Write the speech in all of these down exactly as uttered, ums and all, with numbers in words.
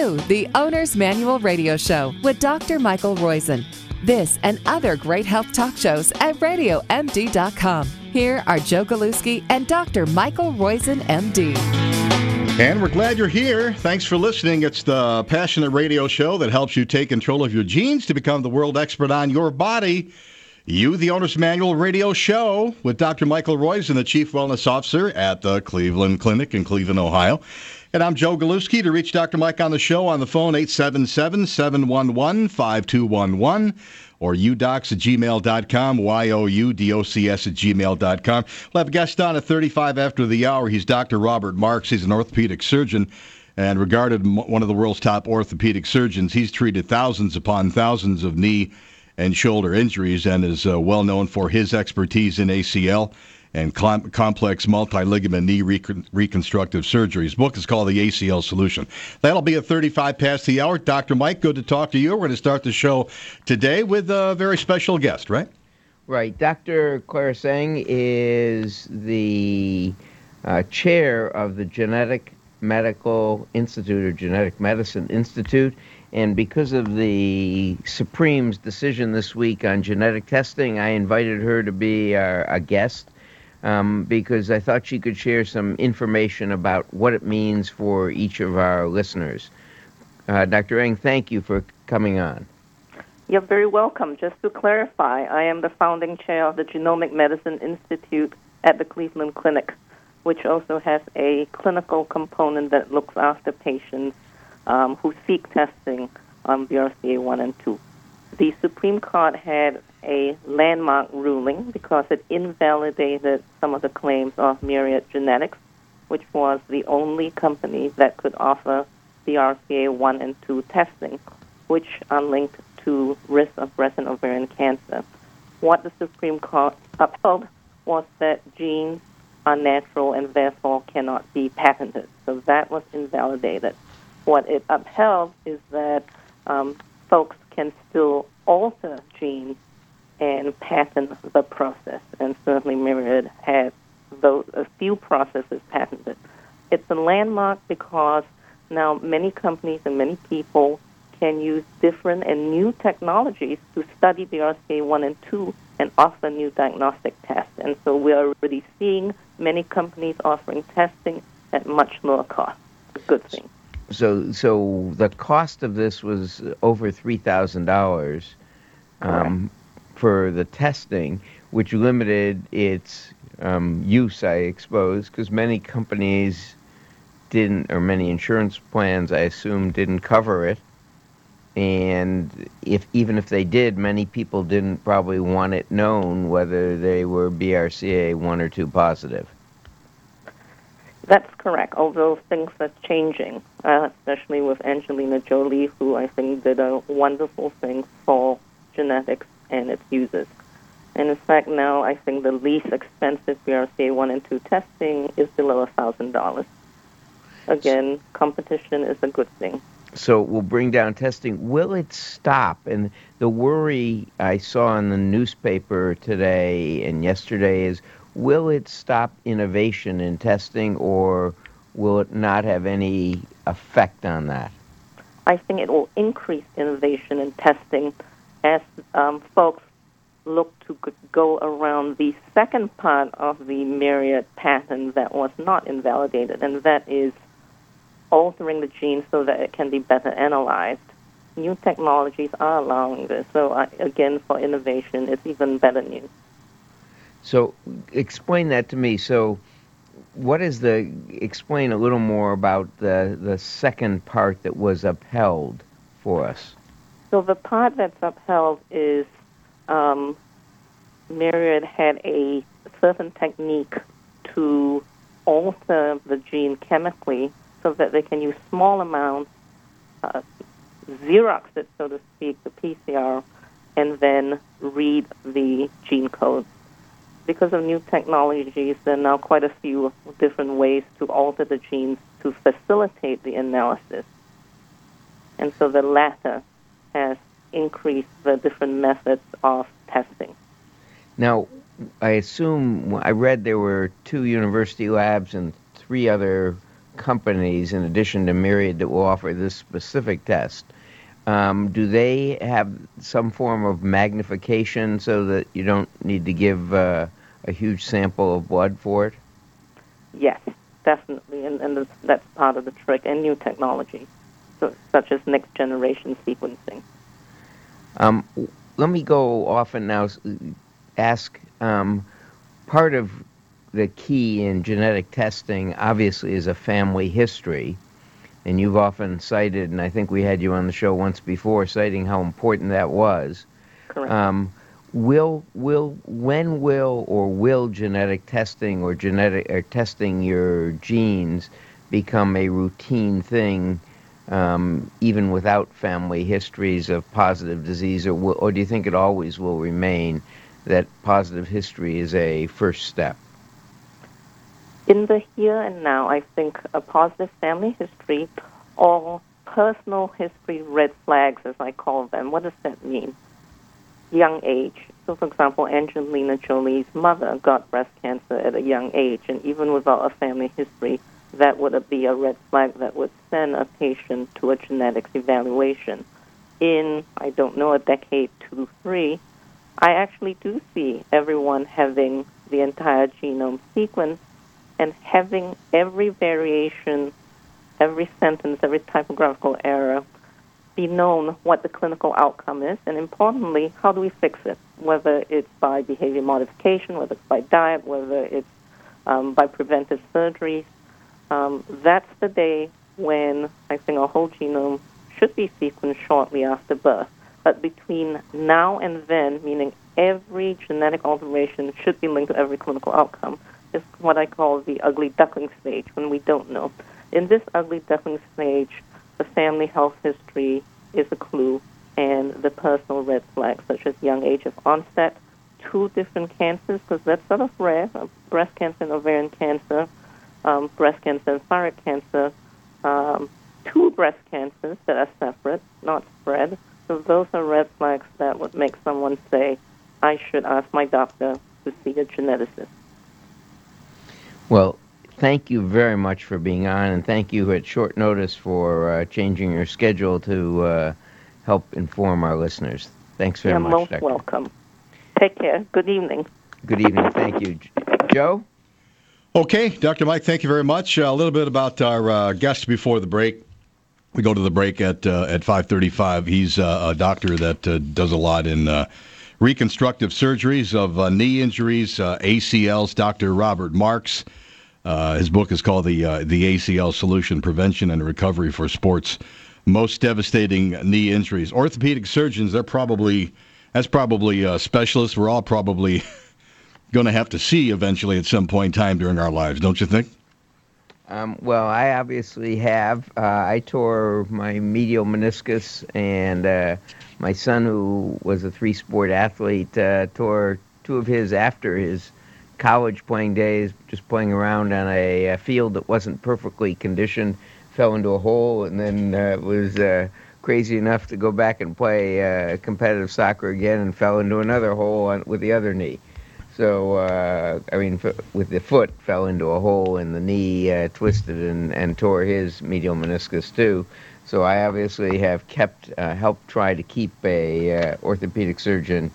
to the Owner's Manual Radio Show with Doctor Michael Roizen. This and other great health talk shows at radio m d dot com. Here are Joe Galuski and Doctor Michael Roizen, M D. And we're glad you're here. Thanks for listening. It's the passionate radio show that helps you take control of your genes to become the world expert on your body. You, the Owner's Manual Radio Show with Doctor Michael Roizen, the Chief Wellness Officer at the Cleveland Clinic in Cleveland, Ohio. And I'm Joe Galuski. To reach Doctor Mike on the show on the phone, eight seven seven, seven one one, five two one one or u docs at gmail dot com, Y O U D O C S at gmail dot com. We'll have a guest on at thirty-five after the hour. He's Doctor Robert Marks. He's an orthopedic surgeon and regarded one of the world's top orthopedic surgeons. He's treated thousands upon thousands of knee and shoulder injuries and is uh, well known for his expertise in A C L and com- complex multi-ligament knee recon- reconstructive surgery. His book is called The A C L Solution. That'll be at thirty-five past the hour. Doctor Mike, good to talk to you. We're going to start the show today with a very special guest, right? Right. Doctor Clara Seng is the uh, chair of the Genetic Medical Institute or Genetic Medicine Institute. And because of the Supreme's decision this week on genetic testing, I invited her to be our, a guest. Um, because I thought she could share some information about what it means for each of our listeners. Uh, Doctor Eng, thank you for coming on. You're very welcome. Just to clarify, I am the founding chair of the Genomic Medicine Institute at the Cleveland Clinic, which also has a clinical component that looks after patients um, who seek testing on B R C A one and two. The Supreme Court had a landmark ruling because it invalidated some of the claims of Myriad Genetics, which was the only company that could offer B R C A one and two testing, which are linked to risk of breast and ovarian cancer. What the Supreme Court upheld was that genes are natural and therefore cannot be patented. So that was invalidated. What it upheld is that um, folks can still alter genes and patent the process. And certainly Myriad had those a few processes patented. It's a landmark because now many companies and many people can use different and new technologies to study B R C A one and two and offer new diagnostic tests. And so we are already seeing many companies offering testing at much lower cost. A good thing. So, so the cost of this was over three thousand dollars um, for the testing, which limited its um, use, I suppose, because many companies didn't, or many insurance plans, I assume, didn't cover it. And if even if they did, many people didn't probably want it known whether they were B R C A one or two positive. That's correct, although things are changing, uh, especially with Angelina Jolie, who I think did a wonderful thing for genetics and its users. And in fact, now I think the least expensive B R C A one and two testing is below one thousand dollars. Again, competition is a good thing. So we'll bring down testing. Will it stop? And the worry I saw in the newspaper today and yesterday is, will it stop innovation in testing, or will it not have any effect on that? I think it will increase innovation in testing as um, folks look to go around the second part of the Myriad patent that was not invalidated, and that is altering the gene so that it can be better analyzed. New technologies are allowing this. So, uh, again, for innovation, it's even better news. So explain that to me. So what is the, explain a little more about the, the second part that was upheld for us. So the part that's upheld is um, Myriad had a certain technique to alter the gene chemically so that they can use small amounts, uh, Xerox it, so to speak, the P C R, and then read the gene code. Because of new technologies, there are now quite a few different ways to alter the genes to facilitate the analysis. And so the latter has increased the different methods of testing. Now, I assume, I read there were two university labs and three other companies, in addition to Myriad, that will offer this specific test, um, do they have some form of magnification so that you don't need to give uh, a huge sample of blood for it? Yes, definitely, and, and that's part of the trick, and new technology, so, such as next-generation sequencing. Um, let me go off and now ask, um, part of the key in genetic testing, obviously, is a family history, and you've often cited, and I think we had you on the show once before, citing how important that was. Correct. Um, will will when will or will genetic testing or genetic or testing your genes become a routine thing, um, even without family histories of positive disease, or will, or do you think it always will remain that positive history is a first step? In the here and now, I think a positive family history or personal history red flags, as I call them, what does that mean? Young age. So, for example, Angelina Jolie's mother got breast cancer at a young age, and even without a family history, that would be a red flag that would send a patient to a genetics evaluation. In, I don't know, a decade, two, three, I actually do see everyone having the entire genome sequenced and having every variation, every sentence, every typographical error be known what the clinical outcome is, and importantly, how do we fix it, whether it's by behavior modification, whether it's by diet, whether it's um, by preventive surgeries. Um, that's the day when I think our whole genome should be sequenced shortly after birth. But between now and then, meaning every genetic alteration should be linked to every clinical outcome, is what I call the ugly duckling stage, when we don't know. In this ugly duckling stage, the family health history is a clue, and the personal red flags, such as young age of onset, two different cancers, because that's sort of rare, uh, breast cancer and ovarian cancer, um, breast cancer and thyroid cancer, um, two breast cancers that are separate, not spread. So those are red flags that would make someone say, I should ask my doctor to see a geneticist. Well, thank you very much for being on, and thank you at short notice for uh, changing your schedule to uh, help inform our listeners. Thanks very You're much, most Doctor welcome. Take care. Good evening. Good evening. Thank you. Joe? Okay, Doctor Mike, thank you very much. Uh, a little bit about our uh, guest before the break. We go to the break at uh, at five thirty-five. He's uh, a doctor that uh, does a lot in uh, reconstructive surgeries of uh, knee injuries, uh, A C Ls. Doctor Robert Marks. Uh, his book is called the uh, the A C L Solution: Prevention and Recovery for Sports' Most Devastating Knee Injuries. Orthopedic surgeons, they're probably that's probably uh, specialists we're all probably going to have to see eventually at some point in time during our lives, don't you think? Um, well, I obviously have. Uh, I tore my medial meniscus, and uh, my son, who was a three-sport athlete, uh, tore two of his after his college playing days, just playing around on a, a field that wasn't perfectly conditioned, fell into a hole, and then uh, was uh, crazy enough to go back and play uh, competitive soccer again, and fell into another hole on, with the other knee. So, uh, I mean, f- with the foot, fell into a hole, and the knee uh, twisted and, and tore his medial meniscus too. So I obviously have kept, uh, helped try to keep a uh, orthopedic surgeon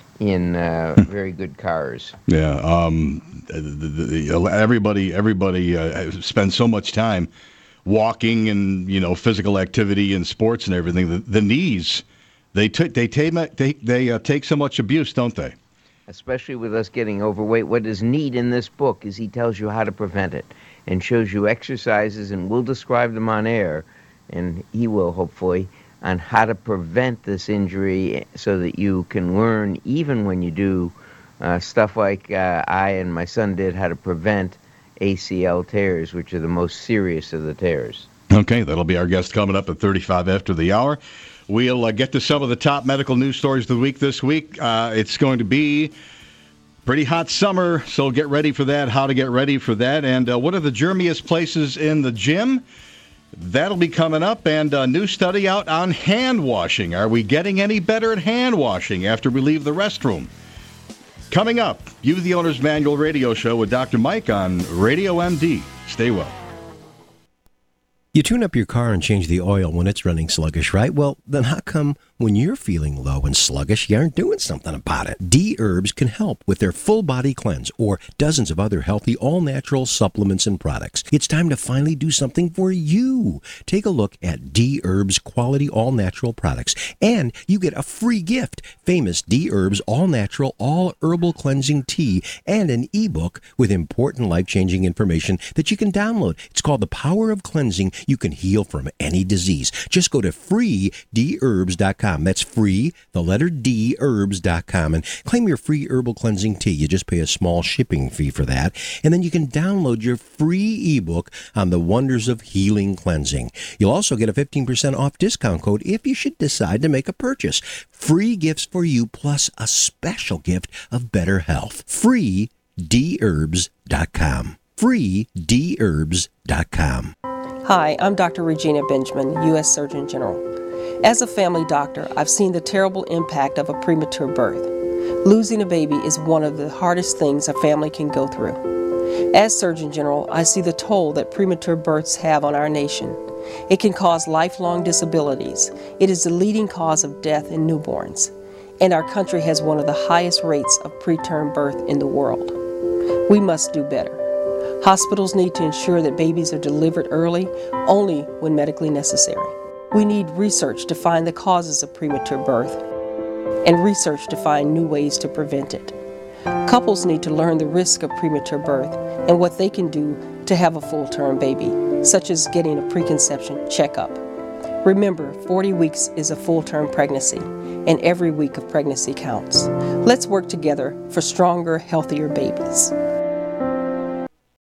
in uh, very good cars. Yeah, um, the, the, the, everybody everybody uh, spends so much time walking and, you know, physical activity and sports and everything. The, the knees, they t- they take they they uh, take so much abuse, don't they? Especially with us getting overweight. What is neat in this book is he tells you how to prevent it and shows you exercises, and we'll describe them on air, and he will hopefully, on how to prevent this injury so that you can learn, even when you do uh, stuff like uh, I and my son did, how to prevent A C L tears, which are the most serious of the tears. Okay, that'll be our guest coming up at thirty-five after the hour. We'll uh, get to some of the top medical news stories of the week this week. Uh, it's going to be pretty hot summer, so get ready for that, how to get ready for that, and uh, what are the germiest places in the gym? That'll be coming up, and a new study out on hand washing. Are we getting any better at hand washing after we leave the restroom? Coming up, You the Owner's Manual radio show with Doctor Mike on Radio M D. Stay well. You tune up your car and change the oil when it's running sluggish, right? Well, then how come when you're feeling low and sluggish, you aren't doing something about it? D-Herbs can help with their full body cleanse or dozens of other healthy, all-natural supplements and products. It's time to finally do something for you. Take a look at D-Herbs quality all-natural products, and you get a free gift, famous D-Herbs all-natural, all-herbal cleansing tea, and an ebook with important life-changing information that you can download. It's called The Power of Cleansing. You can heal from any disease. Just go to free d herbs dot com. That's free, the letter D, herbs dot com, and claim your free herbal cleansing tea. You just pay a small shipping fee for that, and then you can download your free ebook on the wonders of healing cleansing. You'll also get a fifteen percent off discount code if you should decide to make a purchase. Free gifts for you, plus a special gift of better health. free d herbs dot com. free d herbs dot com. Hi, I'm Doctor Regina Benjamin, U S Surgeon General. As a family doctor, I've seen the terrible impact of a premature birth. Losing a baby is one of the hardest things a family can go through. As Surgeon General, I see the toll that premature births have on our nation. It can cause lifelong disabilities. It is the leading cause of death in newborns. And our country has one of the highest rates of preterm birth in the world. We must do better. Hospitals need to ensure that babies are delivered early, only when medically necessary. We need research to find the causes of premature birth and research to find new ways to prevent it. Couples need to learn the risk of premature birth and what they can do to have a full-term baby, such as getting a preconception checkup. Remember, forty weeks is a full-term pregnancy, and every week of pregnancy counts. Let's work together for stronger, healthier babies.